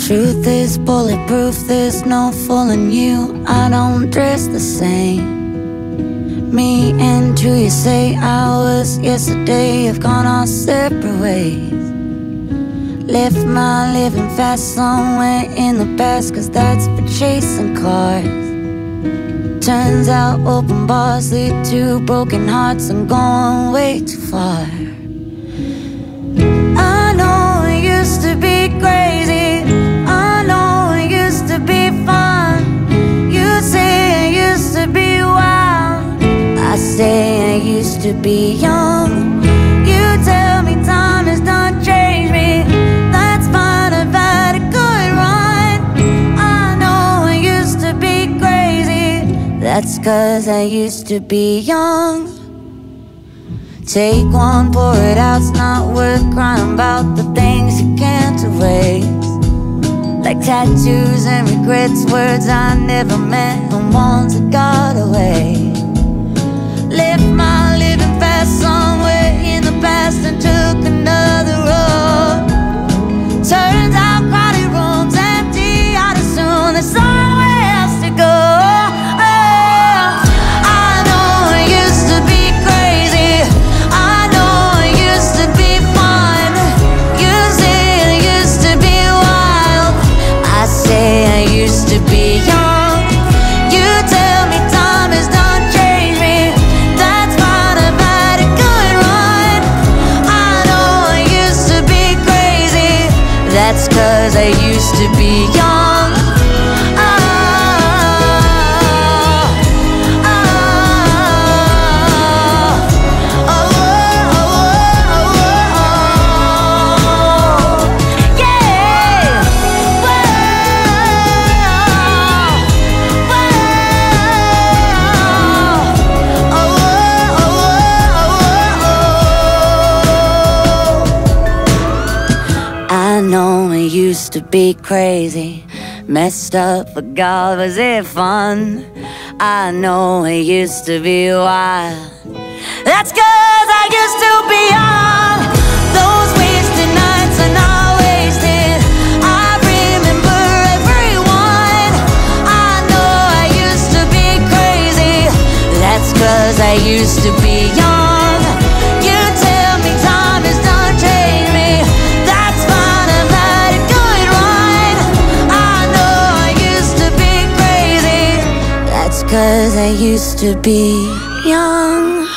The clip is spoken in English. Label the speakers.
Speaker 1: Truth is bulletproof, there's no fooling you. I don't dress the same. Me and who you say I was yesterday have gone our separate ways. Left my living fast somewhere in the past, 'cause that's for chasing cars. Turns out open bars lead to broken hearts. I'm going way too far. I know it used to be crazy, I know it used to be fun. You say it used to be wild, I say I used to be young. You tell me time has done changed me, that's fine, I've had a good run. I know I used to be crazy, that's 'cause I used to be young. Take one, pour it out, it's not worth crying about the things you can't erase. Like tattoos and regrets, words I never meant and ones that got away. Left my living fast somewhere in the past and took another road. Turns out crowded rooms empty out as soon, there's somewhere else to go. I know it used to be crazy, I know it used to be fun. You say it used to be wild, I say I used to be young. You tell me time has done changed me, that's fine, I've had a good run. I know I used to be crazy, that's 'cause I used to be young. I know it used to be crazy, messed up, but God, was it fun? I know it used to be wild, that's 'cause I used to be young. Those wasted nights are not wasted, I remember everyone. I know I used to be crazy, that's 'cause I used to be young. You tell me time has done changed me, that's fine, I've had a good run. I know I used to be crazy, that's 'cause I used to be young.